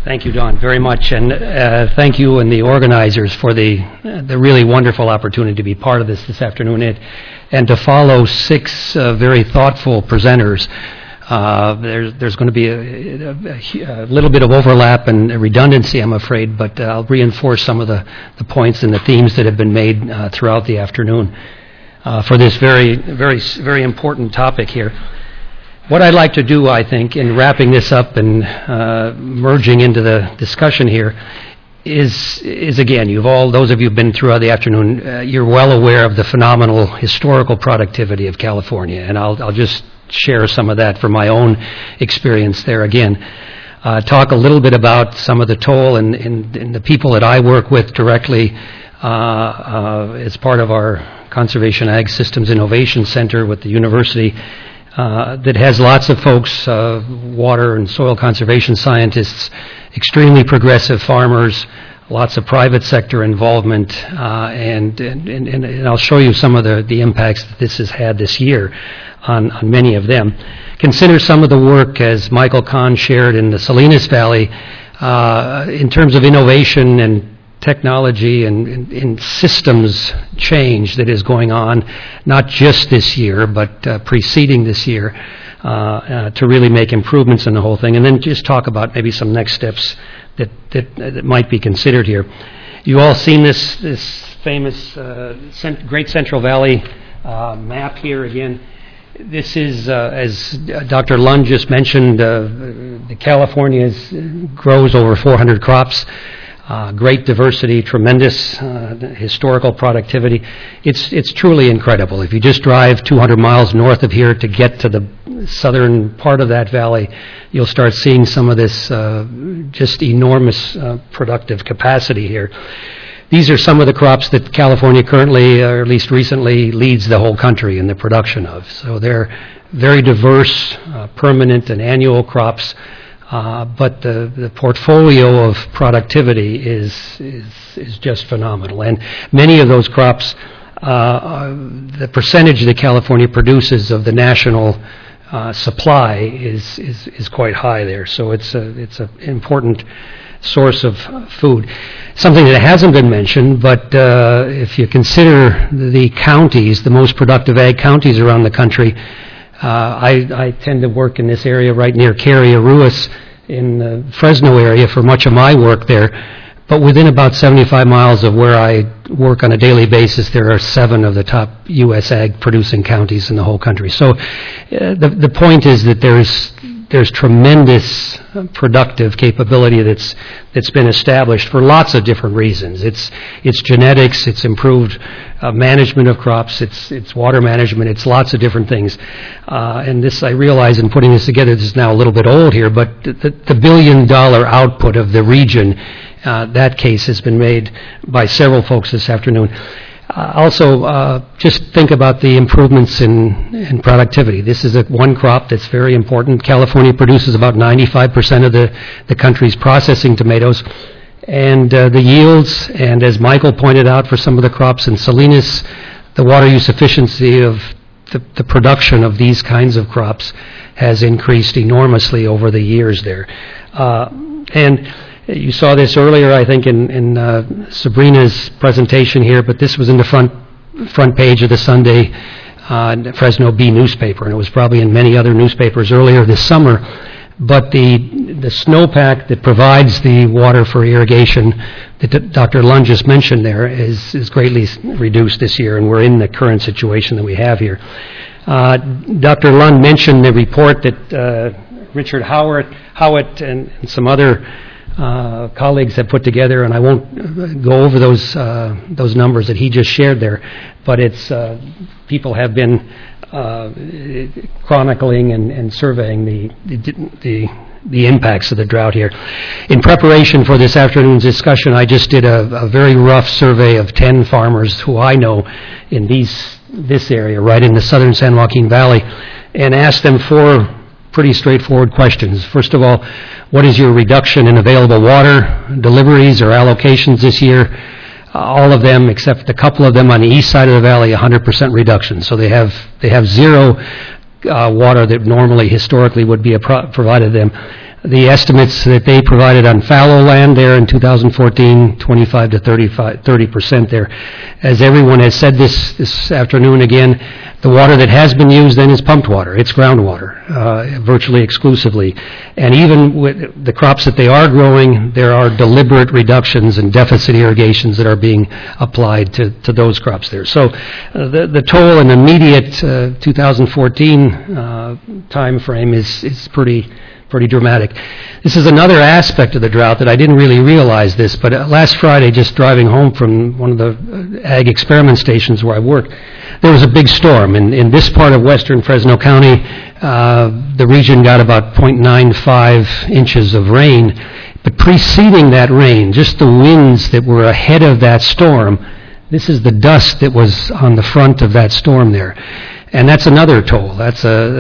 Thank you, Don, very much, and thank you and the organizers for the really wonderful opportunity to be part of this afternoon and to follow six very thoughtful presenters. There's going to be a little bit of overlap and redundancy, I'm afraid, but I'll reinforce some of the points and the themes that have been made throughout the afternoon for this very, very, very important topic here. What I'd like to do, I think, in wrapping this up and merging into the discussion here is again, those of you who've been throughout the afternoon, you're well aware of the phenomenal historical productivity of California, and I'll just share some of that from my own experience there again. Talk a little bit about some of the toll and the people that I work with directly as part of our Conservation Ag Systems Innovation Center with the university. That has lots of folks, water and soil conservation scientists, extremely progressive farmers, lots of private sector involvement, and I'll show you some of the impacts that this has had this year on many of them. Consider some of the work, as Michael Kahn shared, in the Salinas Valley in terms of innovation and technology and in systems change that is going on, not just this year, but preceding this year, to really make improvements in the whole thing. And then just talk about maybe some next steps that might be considered here. You all seen this famous Great Central Valley map here again. This is, as Dr. Lund just mentioned, the California grows over 400 crops. Great diversity, tremendous historical productivity. It's truly incredible. If you just drive 200 miles north of here to get to the southern part of that valley, you'll start seeing some of this just enormous productive capacity here. These are some of the crops that California currently, or at least recently, leads the whole country in the production of. So they're very diverse, permanent and annual crops. But the portfolio of productivity is just phenomenal, and many of those crops, the percentage that California produces of the national supply is quite high there. So it's an important source of food. Something that hasn't been mentioned, but if you consider the counties, the most productive ag counties around the country. I tend to work in this area right near Cary, Ruiz, in the Fresno area for much of my work there. But within about 75 miles of where I work on a daily basis, there are 7 of the top U.S. ag producing counties in the whole country. So the point is that there's tremendous productive capability that's been established for lots of different reasons. It's genetics, it's improved management of crops, it's water management, it's lots of different things. And this, I realize in putting this together, this is now a little bit old here, but the billion-dollar output of the region, that case has been made by several folks this afternoon. Also, just think about the improvements in productivity. This is one crop that's very important. California produces about 95% of the country's processing tomatoes. And the yields, and as Michael pointed out for some of the crops in Salinas, the water use efficiency of the production of these kinds of crops has increased enormously over the years there. And you saw this earlier, I think, in Sabrina's presentation here, but this was in the front page of the Sunday Fresno Bee newspaper, and it was probably in many other newspapers earlier this summer. But the snowpack that provides the water for irrigation that Dr. Lund just mentioned there is greatly reduced this year, and we're in the current situation that we have here. Dr. Lund mentioned the report that Richard Howitt and some other colleagues have put together, and I won't go over those numbers that he just shared there, but it's people have been chronicling and surveying the impacts of the drought here. In preparation for this afternoon's discussion, I just did a very rough survey of 10 farmers who I know in this area, right in the southern San Joaquin Valley, and asked them 4 pretty straightforward questions. First of all, what is your reduction in available water deliveries or allocations this year? All of them, except a couple of them on the east side of the valley, 100% reduction. So they have zero water that normally historically would be provided them. The estimates that they provided on fallow land there in 2014, 25 to 30% there. As everyone has said this afternoon again, the water that has been used then is pumped water. It's groundwater, virtually exclusively. And even with the crops that they are growing, there are deliberate reductions in deficit irrigations that are being applied to those crops there. So the toll in the immediate 2014 time frame is pretty dramatic. This is another aspect of the drought that I didn't really realize this, but last Friday, just driving home from one of the ag experiment stations where I work, there was a big storm. In this part of western Fresno County, the region got about 0.95 inches of rain, but preceding that rain, just the winds that were ahead of that storm, this is the dust that was on the front of that storm there. And that's another toll. That's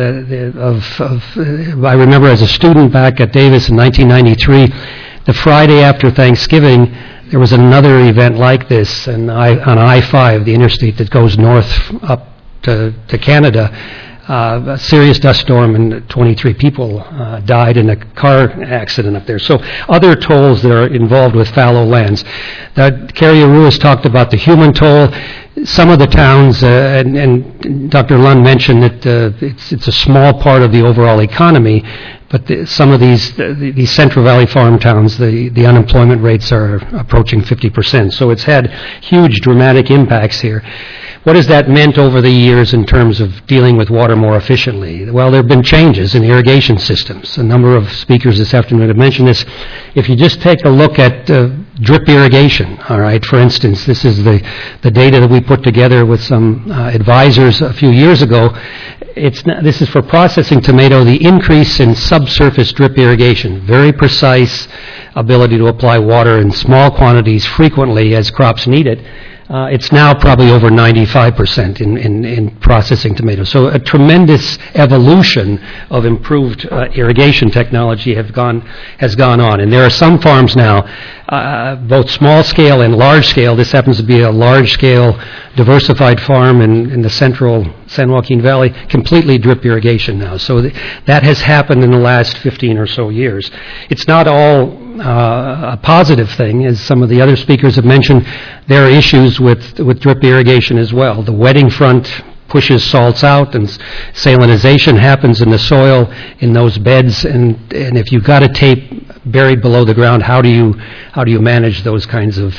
I remember as a student back at Davis in 1993, the Friday after Thanksgiving, there was another event like this on I-5, the interstate that goes north up to Canada. A serious dust storm and 23 people died in a car accident up there. So other tolls that are involved with fallow lands. Carrie Ruiz talked about the human toll. Some of the towns, and Dr. Lund mentioned that it's a small part of the overall economy, but some of these Central Valley farm towns, the unemployment rates are approaching 50%. So it's had huge dramatic impacts here. What has that meant over the years in terms of dealing with water more efficiently? Well, there have been changes in irrigation systems. A number of speakers this afternoon have mentioned this. If you just take a look at drip irrigation, all right, for instance, this is the data that we put together with some advisors a few years ago. This is for processing tomato, the increase in subsurface drip irrigation, very precise ability to apply water in small quantities frequently as crops need it. It's now probably over 95% in processing tomatoes. So a tremendous evolution of improved irrigation technology has gone on. And there are some farms now, both small scale and large scale. This happens to be a large scale diversified farm in the central San Joaquin Valley, completely drip irrigation now. So that has happened in the last 15 or so years. It's not all a positive thing, as some of the other speakers have mentioned. There are issues with drip irrigation as well. The wetting front pushes salts out, and salinization happens in the soil in those beds. And if you've got a tape buried below the ground, how do you manage those kinds of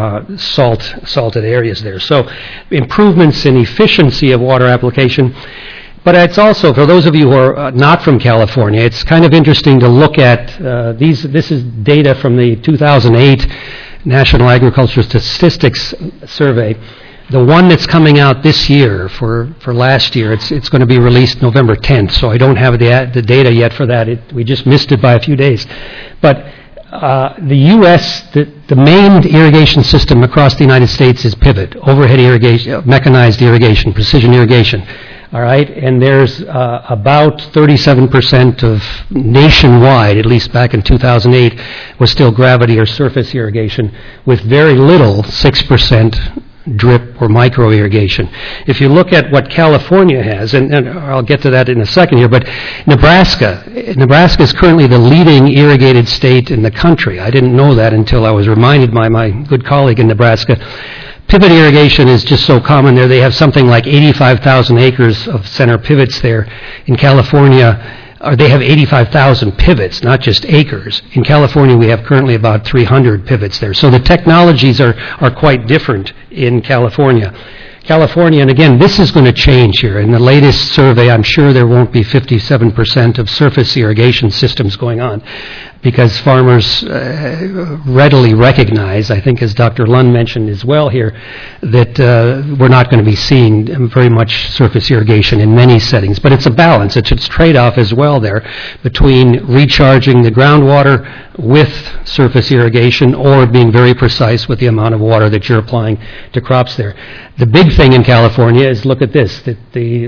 salted areas there? So improvements in efficiency of water application. But it's also, for those of you who are not from California, it's kind of interesting to look at these. This is data from the 2008 National Agricultural Statistics Survey. The one that's coming out this year for last year, it's going to be released November 10th, so I don't have the data yet for that. We just missed it by a few days. But the U.S., the main irrigation system across the United States is pivot, overhead irrigation, mechanized irrigation, precision irrigation. All right, and there's about 37% of nationwide, at least back in 2008, was still gravity or surface irrigation, with very little, 6%, drip or micro irrigation. If you look at what California has, and I'll get to that in a second here, but Nebraska is currently the leading irrigated state in the country. I didn't know that until I was reminded by my good colleague in Nebraska. Pivot irrigation is just so common there. They have something like 85,000 acres of center pivots there. In California, they have 85,000 pivots, not just acres. In California, we have currently about 300 pivots there. So the technologies are quite different in California. And again, this is going to change here. In the latest survey, I'm sure there won't be 57% of surface irrigation systems going on, because farmers readily recognize, I think as Dr. Lund mentioned as well here, that we're not going to be seeing very much surface irrigation in many settings. But it's a balance. It's a trade-off as well there between recharging the groundwater with surface irrigation or being very precise with the amount of water that you're applying to crops there. The big thing in California is, look at this, that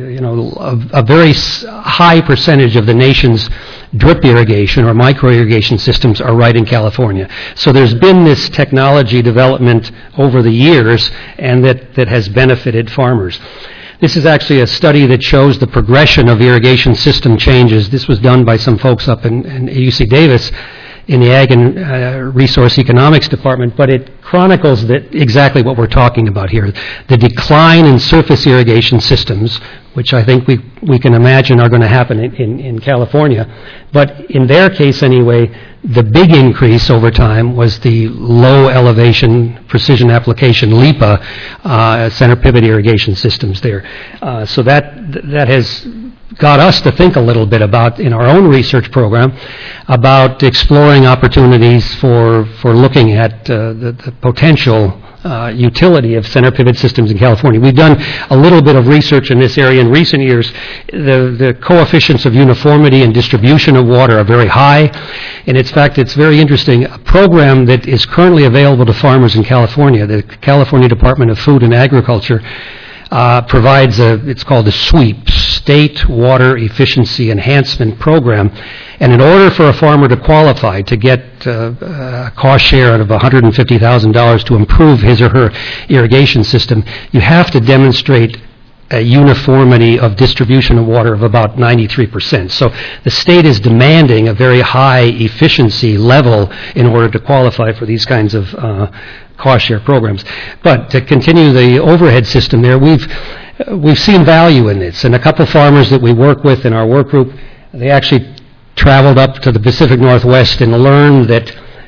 a very high percentage of the nation's drip irrigation or micro irrigation systems are right in California. So there's been this technology development over the years, and that has benefited farmers. This is actually a study that shows the progression of irrigation system changes. This was done by some folks up in UC Davis in the Ag and Resource Economics Department, but it chronicles that exactly what we're talking about here. The decline in surface irrigation systems, which I think we can imagine are going to happen in California. But in their case anyway, the big increase over time was the low elevation precision application LIPA center pivot irrigation systems there. So that has got us to think a little bit about, in our own research program, about exploring opportunities for looking at the potential utility of center pivot systems in California. We've done a little bit of research in this area in recent years. The coefficients of uniformity and distribution of water are very high, and in fact it's very interesting. A program that is currently available to farmers in California, the California Department of Food and Agriculture, provides it's called the SWEEP, State Water Efficiency Enhancement Program. And in order for a farmer to qualify to get a cost share of $150,000 to improve his or her irrigation system, you have to demonstrate a uniformity of distribution of water of about 93%. So the state is demanding a very high efficiency level in order to qualify for these kinds of cost share programs. But to continue the overhead system there, we've seen value in this. And a couple farmers that we work with in our work group, they actually traveled up to the Pacific Northwest and learned that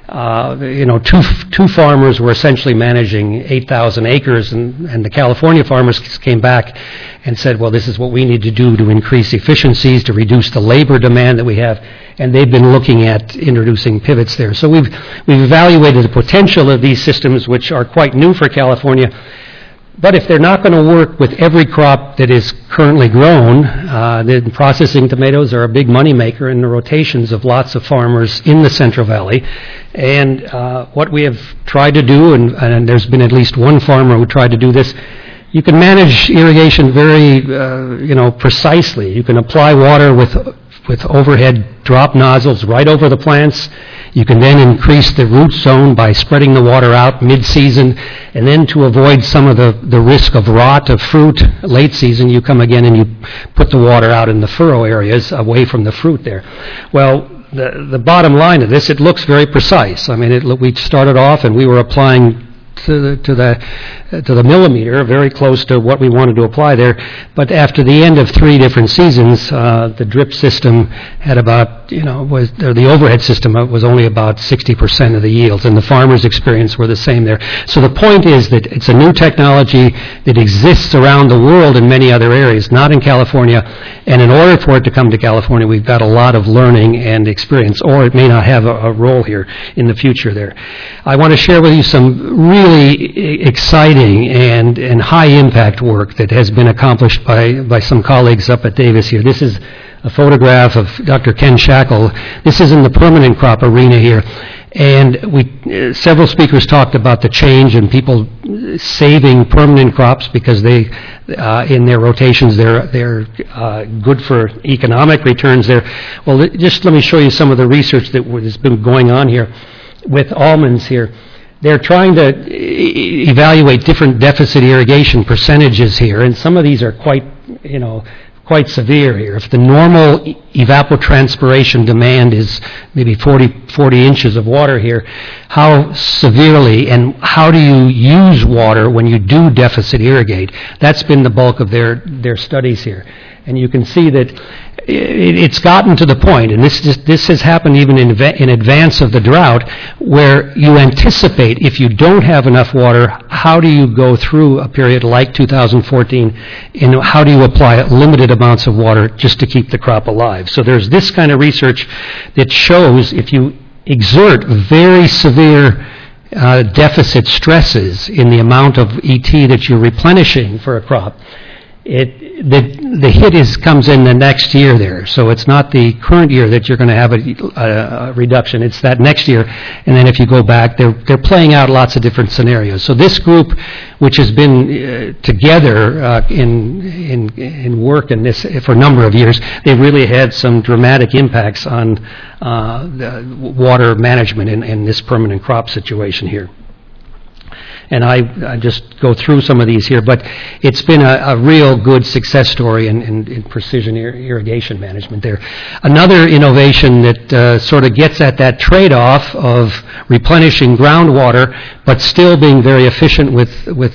two farmers were essentially managing 8,000 acres, and the California farmers came back and said, well, this is what we need to do to increase efficiencies, to reduce the labor demand that we have, and they've been looking at introducing pivots there. So we've evaluated the potential of these systems, which are quite new for California. But if they're not going to work with every crop that is currently grown, then processing tomatoes are a big moneymaker in the rotations of lots of farmers in the Central Valley. And what we have tried to do, and there's been at least one farmer who tried to do this, you can manage irrigation very, precisely. You can apply water with overhead drop nozzles right over the plants. You can then increase the root zone by spreading the water out mid-season, and then to avoid some of the risk of rot of fruit late season, you come again and you put the water out in the furrow areas away from the fruit there. Well, the bottom line of this, it looks very precise. I mean, we started off and we were applying to the millimeter, very close to what we wanted to apply there. But after the end of 3 different seasons, the drip system had about, the overhead system was only about 60% of the yields, and the farmers' experience were the same there. So the point is that it's a new technology that exists around the world in many other areas, not in California. And in order for it to come to California, we've got a lot of learning and experience, or it may not have a role here in the future there. I want to share with you some really exciting and high-impact work that has been accomplished by some colleagues up at Davis here. This is a photograph of Dr. Ken Shackle. This is in the permanent crop arena here. And several speakers talked about the change in people saving permanent crops because they, in their rotations, they're good for economic returns there. Well, just let me show you some of the research that has been going on here with almonds here. They're trying to evaluate different deficit irrigation percentages here, and some of these are quite severe here. If the normal evapotranspiration demand is maybe 40 inches of water here, how severely and how do you use water when you do deficit irrigate? That's been the bulk of their studies here. And you can see that it's gotten to the point, and this has happened even in advance of the drought, where you anticipate if you don't have enough water, how do you go through a period like 2014, and how do you apply limited amounts of water just to keep the crop alive? So there's this kind of research that shows if you exert very severe deficit stresses in the amount of ET that you're replenishing for a crop, the hit comes in the next year there. So it's not the current year that you're going to have a reduction. It's that next year. And then if you go back, they're playing out lots of different scenarios. So this group, which has been together in work in this for a number of years, they've really had some dramatic impacts on the water management in this permanent crop situation here. And I just go through some of these here, but it's been a real good success story in precision irrigation management there. Another innovation that sort of gets at that trade-off of replenishing groundwater, but still being very efficient with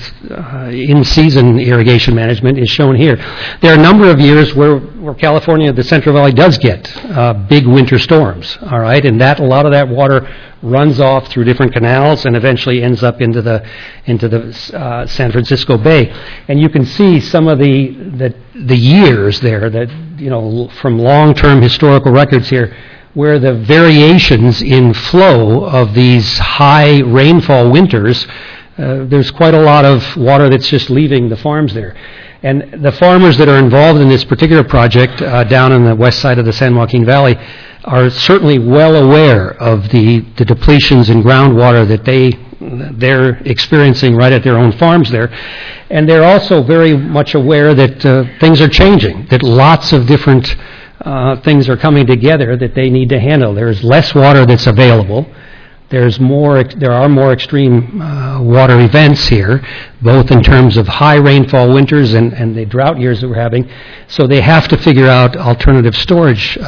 in-season irrigation management is shown here. There are a number of years where California, the Central Valley, does get big winter storms, all right, and a lot of that water runs off through different canals and eventually ends up into the San Francisco Bay. And you can see some of the years there that, you know, from long-term historical records here, where the variations in flow of these high rainfall winters, there's quite a lot of water that's just leaving the farms there. And the farmers that are involved in this particular project down on the west side of the San Joaquin Valley are certainly well aware of the depletions in groundwater that they're experiencing right at their own farms there. And they're also very much aware that things are changing, that lots of different things are coming together that they need to handle. There's less water that's available. There are more extreme water events here, both in terms of high rainfall winters and the drought years that we're having. So they have to figure out alternative storage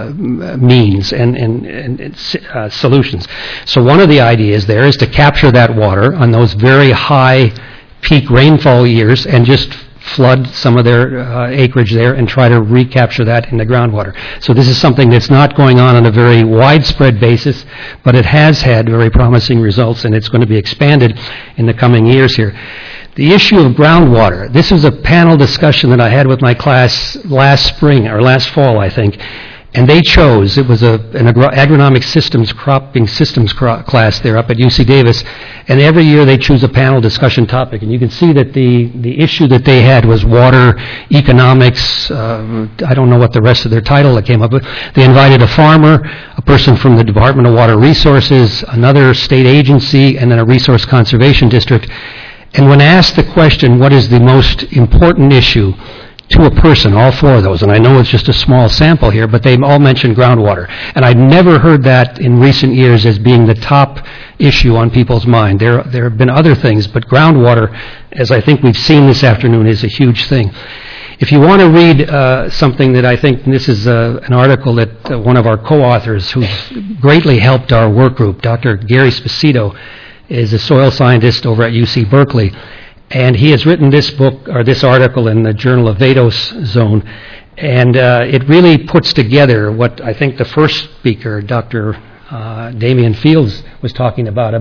means and solutions. So one of the ideas there is to capture that water on those very high peak rainfall years and just flood some of their acreage there and try to recapture that in the groundwater. So this is something that's not going on a very widespread basis, but it has had very promising results, and it's going to be expanded in the coming years here. The issue of groundwater, this was a panel discussion that I had with my class last fall, I think, and they chose, it was an agronomic systems, cropping systems class there up at UC Davis, and every year they choose a panel discussion topic, and you can see that the issue that they had was water economics. I don't know what the rest of their title that came up with. They invited a farmer, a person from the Department of Water Resources, another state agency, and then a resource conservation district. And when asked the question, what is the most important issue to a person, all four of those, and I know it's just a small sample here, but they all mentioned groundwater. And I've never heard that in recent years as being the top issue on people's mind. There have been other things, but groundwater, as I think we've seen this afternoon, is a huge thing. If you want to read something that I think, this is an article that one of our co-authors who's greatly helped our work group, Dr. Gary Spacito, is a soil scientist over at UC Berkeley. And he has written this book, or this article, in the Journal of Vados Zone, and it really puts together what I think the first speaker, Dr. Damian Fields, was talking about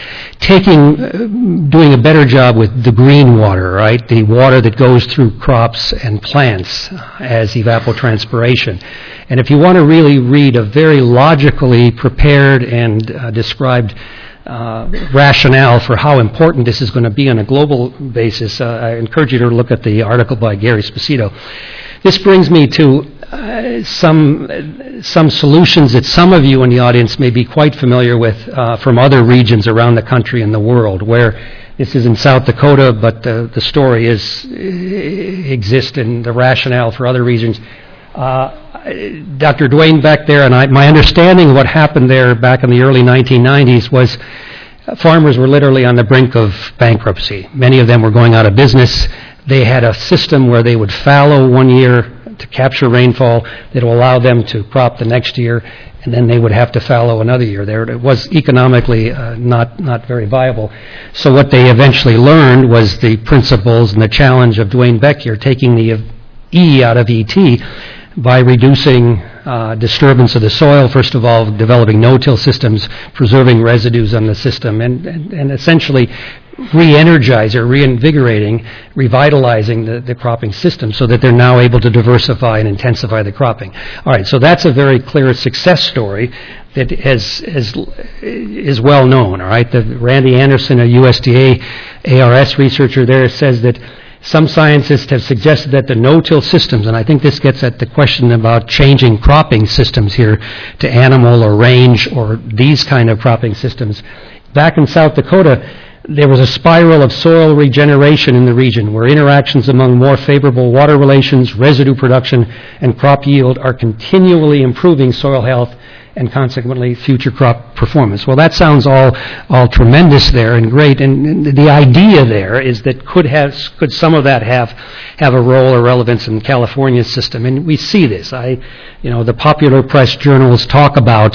doing a better job with the green water, right? The water that goes through crops and plants as evapotranspiration. And if you want to really read a very logically prepared and described rationale for how important this is going to be on a global basis, I encourage you to look at the article by Gary Spacito. This brings me to some solutions that some of you in the audience may be quite familiar with from other regions around the country and the world, where this is in South Dakota, but the story exists in the rationale for other regions. Dr. Dwayne Beck there, and my understanding of what happened there back in the early 1990s was farmers were literally on the brink of bankruptcy. Many of them were going out of business. They had a system where they would fallow one year to capture rainfall that will allow them to crop the next year, and then they would have to fallow another year. It was economically not very viable. So what they eventually learned was the principles and the challenge of Dwayne Beck here, taking the E out of ET by reducing disturbance of the soil, first of all, developing no-till systems, preserving residues on the system, and essentially reinvigorating, revitalizing the cropping system so that they're now able to diversify and intensify the cropping. All right, so that's a very clear success story that is well known. All right, Randy Anderson, a USDA ARS researcher there, says that some scientists have suggested that the no-till systems, and I think this gets at the question about changing cropping systems here to animal or range or these kind of cropping systems. Back in South Dakota, there was a spiral of soil regeneration in the region where interactions among more favorable water relations, residue production, and crop yield are continually improving soil health and consequently future crop performance. Well, that sounds all tremendous there and great, and the idea there is that could some of that have a role or relevance in California's system, and we see this. The popular press journals talk about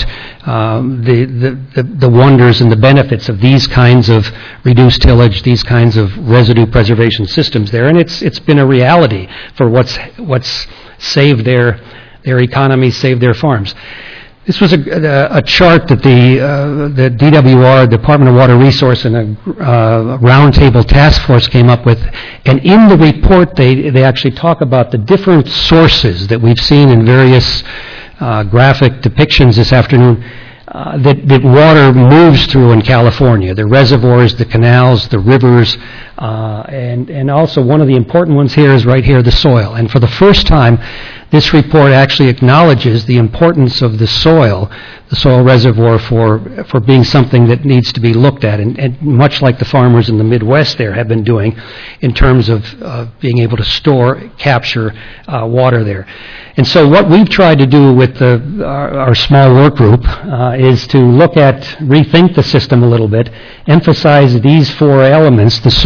the wonders and the benefits of these kinds of reduced tillage, these kinds of residue preservation systems there, and it's been a reality for what's saved their economy, saved their farms. This was a chart that the DWR, Department of Water Resource, and a roundtable task force came up with. And in the report, they actually talk about the different sources that we've seen in various graphic depictions this afternoon that water moves through in California. The reservoirs, the canals, the rivers, and also one of the important ones here is right here, the soil. And for the first time, this report actually acknowledges the importance of the soil reservoir for being something that needs to be looked at, and much like the farmers in the Midwest there have been doing in terms of being able to store, capture water there. And so what we've tried to do with our small work group is to rethink the system a little bit, emphasize these four elements: the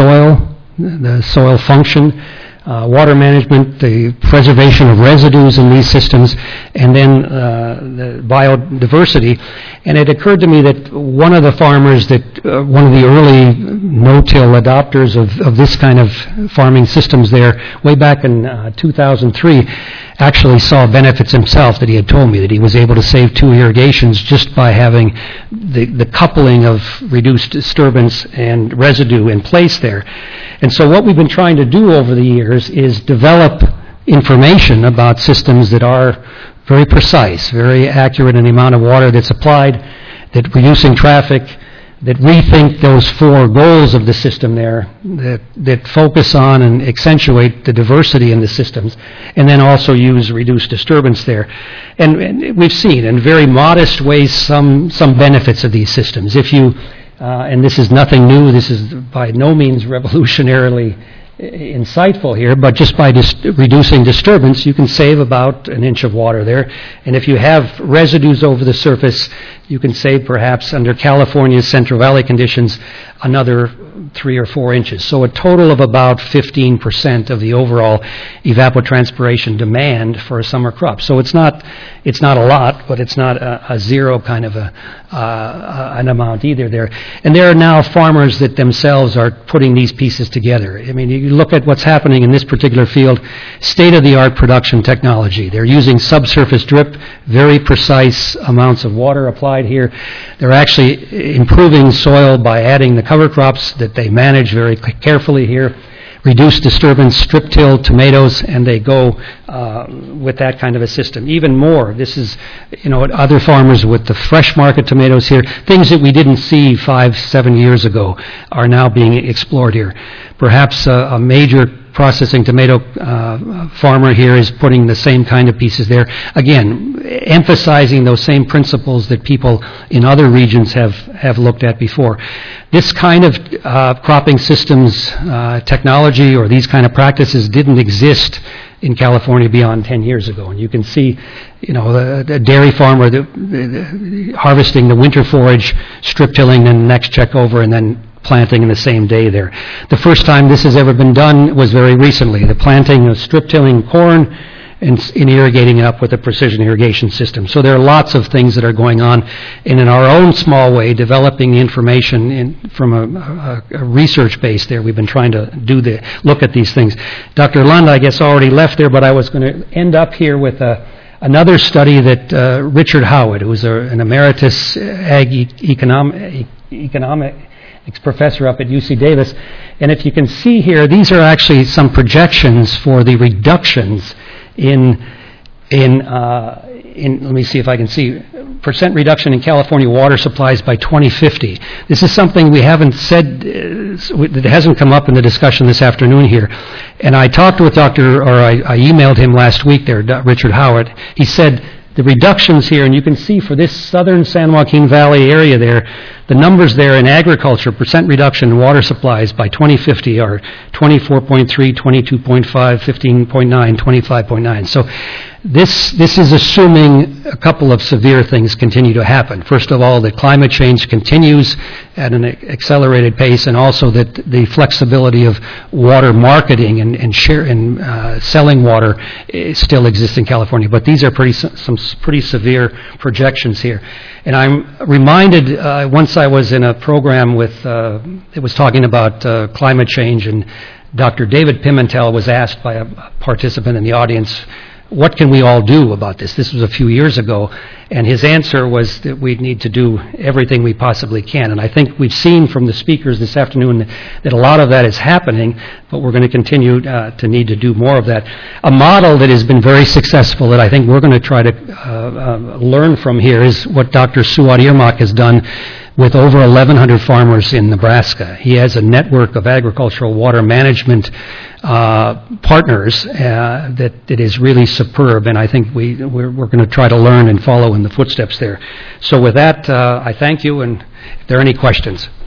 soil function, water management, the preservation of residues in these systems, and then the biodiversity. And it occurred to me that one of the farmers one of the early no-till adopters of this kind of farming systems there, way back in 2003, actually saw benefits himself that he had told me, that he was able to save 2 irrigations just by having the coupling of reduced disturbance and residue in place there. And so what we've been trying to do over the years is develop information about systems that are very precise, very accurate in the amount of water that's applied, that reducing traffic, that rethink those four goals of the system there, that focus on and accentuate the diversity in the systems, and then also use reduced disturbance there. And we've seen in very modest ways some benefits of these systems. If you and this is nothing new, this is by no means revolutionarily insightful here, but just by reducing disturbance, you can save about 1 inch of water there. And if you have residues over the surface, you can save perhaps, under California's Central Valley conditions, another 3 or 4 inches. So a total of about 15% of the overall evapotranspiration demand for a summer crop. So it's not a lot, but it's not a zero kind of an amount either there. And there are now farmers that themselves are putting these pieces together. I mean, you look at what's happening in this particular field, state-of-the-art production technology. They're using subsurface drip, very precise amounts of water applied here. They're actually improving soil by adding the cover crops that they manage very carefully here. Reduce disturbance, strip till tomatoes, and they go with that kind of a system. Even more, this is, other farmers with the fresh market tomatoes here, things that we didn't see 5-7 years ago are now being explored here. Perhaps a major processing tomato farmer here is putting the same kind of pieces there. Again, emphasizing those same principles that people in other regions have looked at before. This kind of cropping systems technology or these kind of practices didn't exist in California beyond 10 years ago. And you can see, the dairy farmer harvesting the winter forage, strip tilling, and next check over, and then planting in the same day there. The first time this has ever been done was very recently. The planting of strip tilling corn and irrigating it up with a precision irrigation system. So there are lots of things that are going on, and in our own small way, developing the information from a research base there. We've been trying to look at these things. Dr. Lund, I guess, already left there, but I was going to end up here with another study that Richard Howard, who's an emeritus economics professor up at UC Davis, and if you can see here, these are actually some projections for the reductions in let me see if I can see, percent reduction in California water supplies by 2050. This is something we haven't said, that hasn't come up in the discussion this afternoon here. And I talked with I emailed him last week there, Richard Howard. He said the reductions here, and you can see for this southern San Joaquin Valley area there, the numbers there in agriculture, percent reduction in water supplies by 2050 are 24.3, 22.5, 15.9, 25.9. So This is assuming a couple of severe things continue to happen. First of all, that climate change continues at an accelerated pace, and also that the flexibility of water marketing and selling water still exists in California. But these are some pretty severe projections here. And I'm reminded, once I was in a program it was talking about climate change, and Dr. David Pimentel was asked by a participant in the audience, what can we all do about this? This was a few years ago, and his answer was that we need to do everything we possibly can. And I think we've seen from the speakers this afternoon that a lot of that is happening, but we're going to continue to need to do more of that. A model that has been very successful that I think we're going to try to learn from here is what Dr. Suat Irmak has done with over 1,100 farmers in Nebraska. He has a network of agricultural water management partners that is really superb, and I think we're going to try to learn and follow in the footsteps there. So with that, I thank you, and if there are any questions.